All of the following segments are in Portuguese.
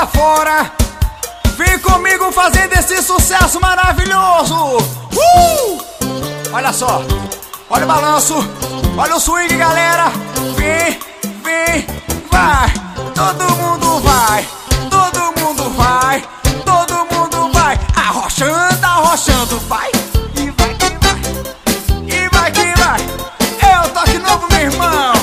lá fora. Vem comigo fazendo esse sucesso maravilhoso. Olha só, olha o balanço, olha o swing, galera. Vem, vem, vai. Todo mundo vai, todo mundo vai, todo mundo vai. Arrochando, arrochando, vai. E vai que vai, e vai que vai. É o toque novo, meu irmão.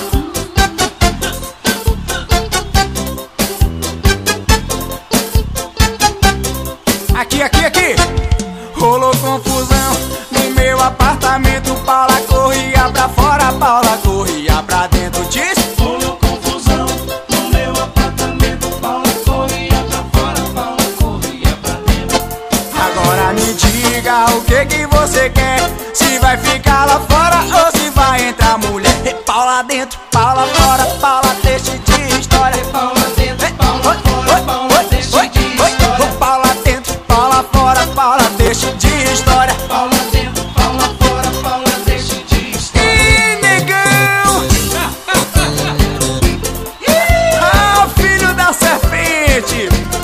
Aqui, aqui, aqui. Rolou confusão no meu apartamento. Paula corria pra fora, Paula corria pra dentro. Diz. Rolou confusão no meu apartamento. Paula corria pra fora, Paula corria pra dentro. Agora me diga o que você quer. Se vai ficar lá fora ou se vai entrar mulher. Paula dentro, Paula fora, Paula deixa de história. Paula dentro, Paula fora, Paula deixa de história. Paula dentro, Paula fora, Paula deixa de história. Paula dentro, Paula fora, Paula deixa de história. Ih, negão! Ah, filho da serpente!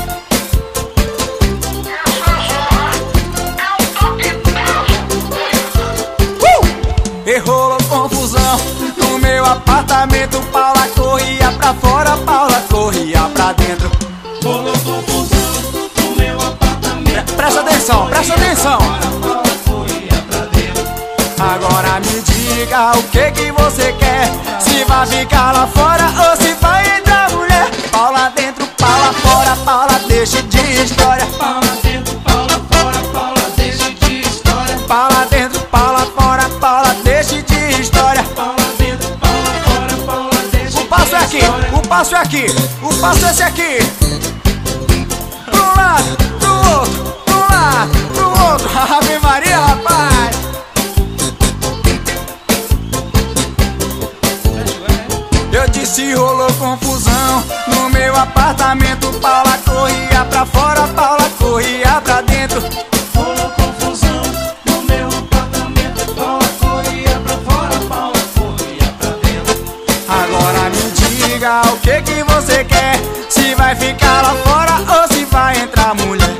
E rolou confusão no meu apartamento. Paula corria pra fora, Paula corria pra dentro. Rolou confusão no meu apartamento. Presta atenção, presta atenção. Paula corria pra dentro. Agora me diga o que você quer. Se vai ficar lá fora ou se vai entrar mulher. Paula dentro, Paula fora, Paula deixa de história. Paula dentro, Paula fora, Paula deixa de história. Paula dentro, Paula fora, Paula deixa de história. Paula dentro, Paula fora, Paula deixa O passo é aqui, o passo é aqui, o passo é esse aqui. Pro lado, pro outro, pro lado, pro outro. Ave Maria, rapaz. Eu disse rolou confusão no meu apartamento. Paula corria pra fora, Paula corria pra dentro. Rolou confusão no meu apartamento. Paula corria pra fora, Paula corria pra dentro. Agora me diga o que você quer. Se vai ficar lá fora ou se vai entrar mulher.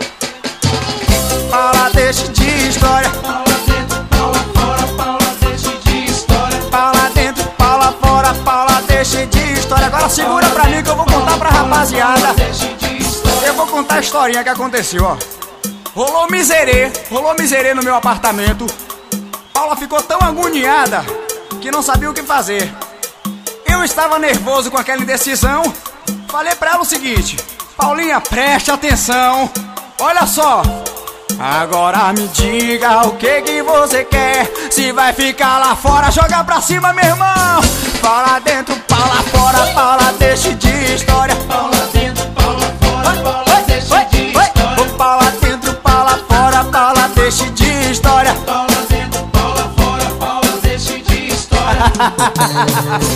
Paula deixa de história. Paula dentro, Paula fora, Paula deixa de história. Paula dentro, Paula fora, Paula deixa de história. Agora segura pra mim que eu vou contar pra rapaziada. Deixa de história. Eu vou contar a historinha que aconteceu, ó. Rolou miserê no meu apartamento. Paula ficou tão agoniada que não sabia o que fazer. Eu estava nervoso com aquela indecisão. Falei pra ela o seguinte: Paulinha, preste atenção. Olha só. Agora me diga o que você quer. Se vai ficar lá fora, joga pra cima, meu irmão. Paula dentro, Paula fora, Paula deixa de história. Paula dentro, Paula fora, Paula deixa de história. Paula dentro, Paula fora, Paula deixa de história. Paula dentro, Paula fora, Paula deixa de história.